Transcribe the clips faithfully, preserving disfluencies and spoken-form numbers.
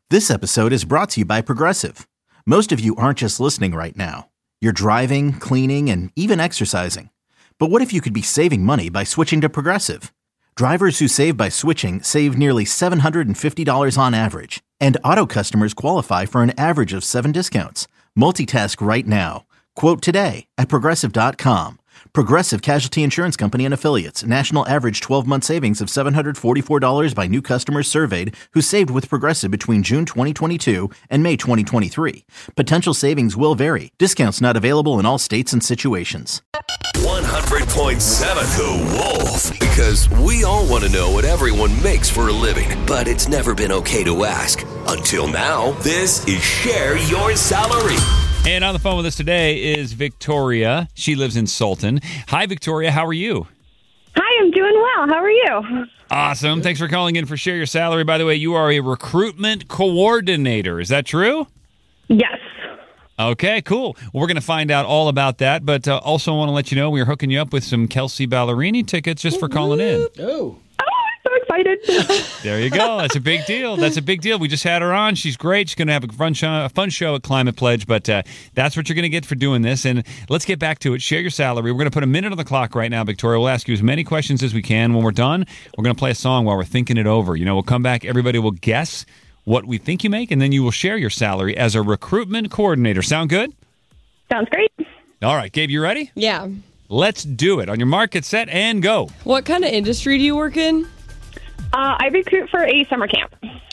This episode is brought to you by Progressive. Most of you aren't just listening right now. You're driving, cleaning, and even exercising. But what if you could be saving money by switching to Progressive? Drivers who save by switching save nearly seven hundred fifty dollars on average. And auto customers qualify for an average of seven discounts. Multitask right now. Quote today at Progressive dot com. Progressive Casualty Insurance Company and Affiliates. National average twelve-month savings of seven hundred forty-four dollars by new customers surveyed who saved with Progressive between June twenty twenty-two and May twenty twenty-three. Potential savings will vary. Discounts not available in all states and situations. one hundred point seven The Wolf. Because we all want to know what everyone makes for a living, but it's never been okay to ask. Until now, this is Share Your Salary. And on the phone with us today is Victoria. She lives in Sultan. Hi, Victoria. How are you? Hi, I'm doing well. How are you? Awesome. Thanks for calling in for Share Your Salary. By the way, you are a recruitment coordinator. Is that true? Yes. Okay, cool. Well, we're going to find out all about that, but uh, also want to let you know we're hooking you up with some Kelsey Ballerini tickets just for calling in. Oh. So excited. There you go. That's a big deal. That's a big deal. We just had her on. She's great. She's going to have a fun show, a fun show at Climate Pledge, but uh, that's what you're going to get for doing this. And let's get back to it. Share your salary. We're going to put a minute on the clock right now, Victoria. We'll ask you as many questions as we can. When we're done, we're going to play a song while we're thinking it over. You know, we'll come back. Everybody will guess what we think you make, and then you will share your salary as a recruitment coordinator. Sound good? Sounds great. All right. Gabe, you ready? Yeah. Let's do it. On your mark, get set, and go. What kind of industry do you work in? Uh, I recruit for a summer camp.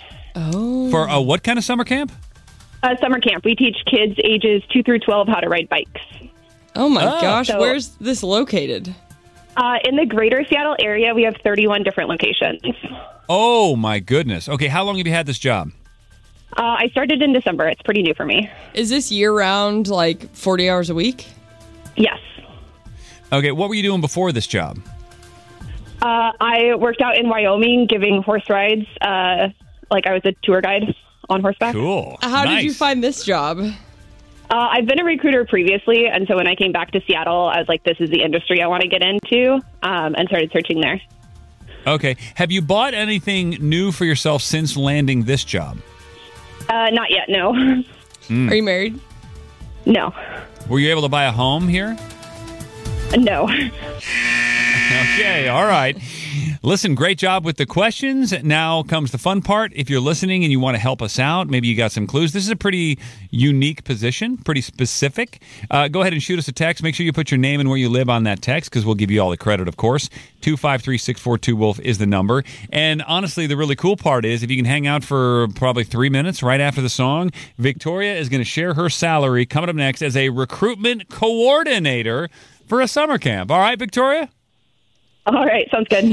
Oh. For a what kind of summer camp? A summer camp. We teach kids ages two through twelve how to ride bikes. Oh, my Oh. gosh. So- Where's this located? Uh, in the greater Seattle area, we have thirty-one different locations. Oh, my goodness. Okay, how long have you had this job? Uh, I started in December. It's pretty new for me. Is this year-round, like forty hours a week? Yes. Okay, what were you doing before this job? Uh, I worked out in Wyoming giving horse rides. Uh, like I was a tour guide on horseback. Cool. How Nice. did you find this job? Uh, I've been a recruiter previously, and so when I came back to Seattle, I was like, this is the industry I want to get into, um, and started searching there. Okay. Have you bought anything new for yourself since landing this job? Uh, not yet, no. Mm. Are you married? No. Were you able to buy a home here? No. Okay, all right. Listen, great job with the questions. Now comes the fun part. If you're listening and you want to help us out, maybe you got some clues. This is a pretty unique position, pretty specific. Uh, go ahead and shoot us a text. Make sure you put your name and where you live on that text because we'll give you all the credit, of course. two five three, six four two, WOLF is the number. And honestly, the really cool part is if you can hang out for probably three minutes right after the song, Victoria is going to share her salary coming up next as a recruitment coordinator for a summer camp. All right, Victoria? All right, sounds good.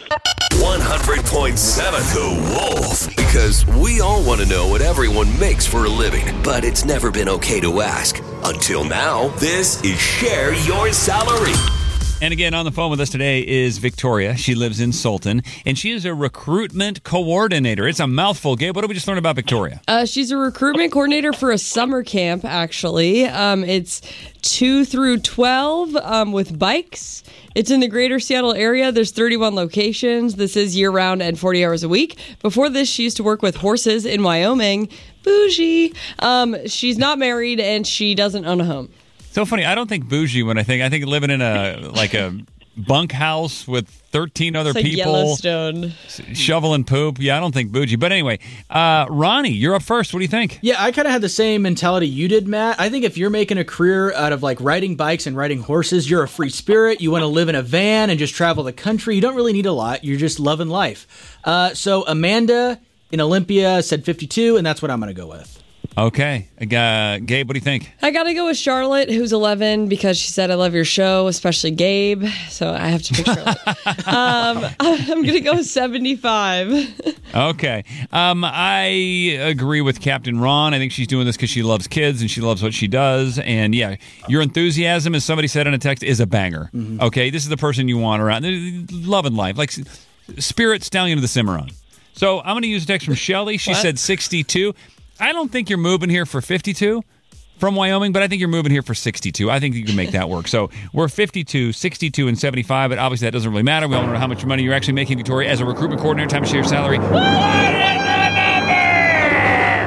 one hundred point seven The Wolf. Because we all want to know what everyone makes for a living, but it's never been okay to ask. Until now, this is Share Your Salary. And again, on the phone with us today is Victoria. She lives in Sultan, and she is a recruitment coordinator. It's a mouthful. Gabe, what did we just learn about Victoria? Uh, she's a recruitment coordinator for a summer camp, actually. Um, it's two through twelve um, with bikes. It's in the greater Seattle area. There's thirty-one locations. This is year-round and forty hours a week. Before this, she used to work with horses in Wyoming. Bougie. Um, she's not married, and she doesn't own a home. So funny. I don't think bougie when I think. I think living in a like a bunkhouse with thirteen other It's like people Yellowstone. shoveling poop. Yeah, I don't think bougie. But anyway, uh, Ronnie, you're up first. What do you think? Yeah, I kind of had the same mentality you did, Matt. I think if you're making a career out of like riding bikes and riding horses, you're a free spirit. You want to live in a van and just travel the country. You don't really need a lot. You're just loving life. Uh, so Amanda in Olympia said fifty-two, and that's what I'm going to go with. Okay. Uh, Gabe, what do you think? I got to go with Charlotte, who's eleven, because she said, I love your show, especially Gabe. So I have to pick Charlotte. um, I'm going to go with seventy-five. Okay. Um, I agree with Captain Ron. I think she's doing this because she loves kids and she loves what she does. And yeah, your enthusiasm, as somebody said in a text, is a banger. Mm-hmm. Okay. This is the person you want around. Loving life. Like Spirit Stallion of the Cimarron. So I'm going to use a text from Shelly. She What? said sixty-two. I don't think you're moving here for fifty-two from Wyoming, but I think you're moving here for sixty-two. I think you can make that work. So we're fifty-two, sixty-two, and seventy-five, but obviously that doesn't really matter. We all know how much money you're actually making, Victoria, as a recruitment coordinator. Time to share your salary. What is the number?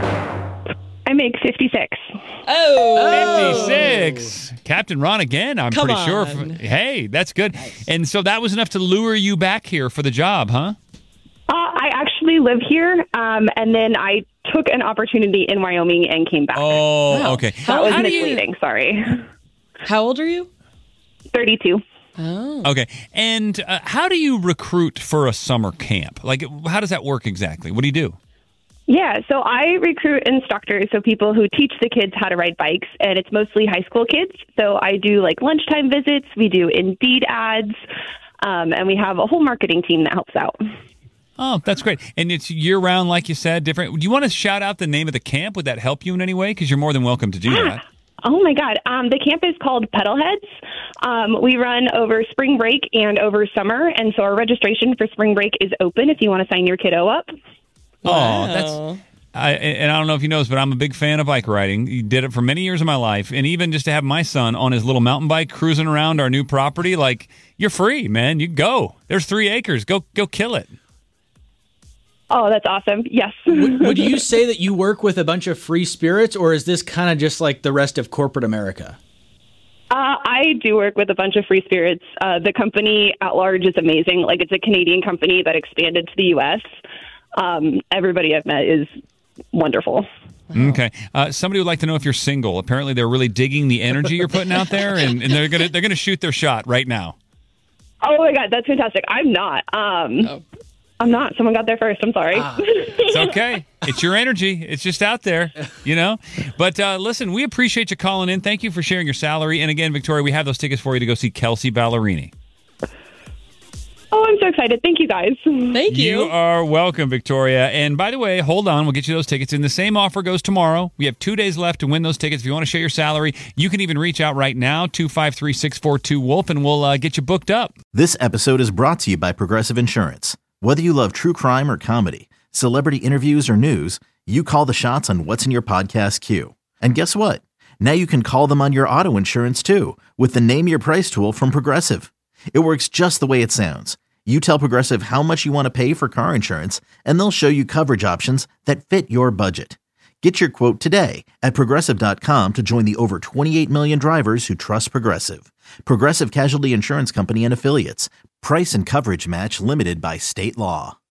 make fifty-six. Oh, fifty-six. Captain Ron again, I'm Come pretty sure. on. Hey, that's good. And so that was enough to lure you back here for the job, huh? Uh, I actually live here, um, and then I took an opportunity in Wyoming and came back. Oh, Wow. okay. that was How do you- misleading. Sorry. how old are you? thirty-two. Oh, Okay. And uh, how do you recruit for a summer camp? Like, how does that work exactly? What do you do? Yeah, so I recruit instructors, so people who teach the kids how to ride bikes, and it's mostly high school kids. So I do like lunchtime visits, we do Indeed ads, um, and we have a whole marketing team that helps out. Oh, that's great. And it's year round, like you said, different. Do you want to shout out the name of the camp? Would that help you in any way? Because you're more than welcome to do that. Oh my God. Um, the camp is called Pedalheads. Um, we run over spring break and over summer. And so our registration for spring break is open if you want to sign your kiddo up. Oh, that's. I, and I don't know if you know this, but I'm a big fan of bike riding. You did it for many years of my life. And even just to have my son on his little mountain bike cruising around our new property, like, you're free, man. You go. There's three acres. Go, go kill it. Oh, that's awesome. Yes. Would, would you say that you work with a bunch of free spirits, or is this kind of just like the rest of corporate America? Uh, I do work with a bunch of free spirits. Uh, the company at large is amazing. Like, it's a Canadian company that expanded to the U S. Um, everybody I've met is wonderful. Okay. Uh, somebody would like to know if you're single. Apparently, they're really digging the energy you're putting out there, and, and they're gonna they're gonna shoot their shot right now. Oh my God, that's fantastic. I'm not. Um, Oh. I'm not. Someone got there first. I'm sorry. It's okay. It's your energy. It's just out there, you know. But uh, listen, we appreciate you calling in. Thank you for sharing your salary. And again, Victoria, we have those tickets for you to go see Kelsey Ballerini. Oh, I'm so excited. Thank you, guys. thank you. You are welcome, Victoria. And by the way, hold on. We'll get you those tickets. And the same offer goes tomorrow. We have two days left to win those tickets. If you want to share your salary, you can even reach out right now, two five three, six four two, WOLF, and we'll uh, get you booked up. This episode is brought to you by Progressive Insurance. Whether you love true crime or comedy, celebrity interviews or news, you call the shots on what's in your podcast queue. And guess what? Now you can call them on your auto insurance too with the Name Your Price tool from Progressive. It works just the way it sounds. You tell Progressive how much you want to pay for car insurance, and they'll show you coverage options that fit your budget. Get your quote today at Progressive dot com to join the over twenty-eight million drivers who trust Progressive. Progressive Casualty Insurance Company and Affiliates. Price and coverage match limited by state law.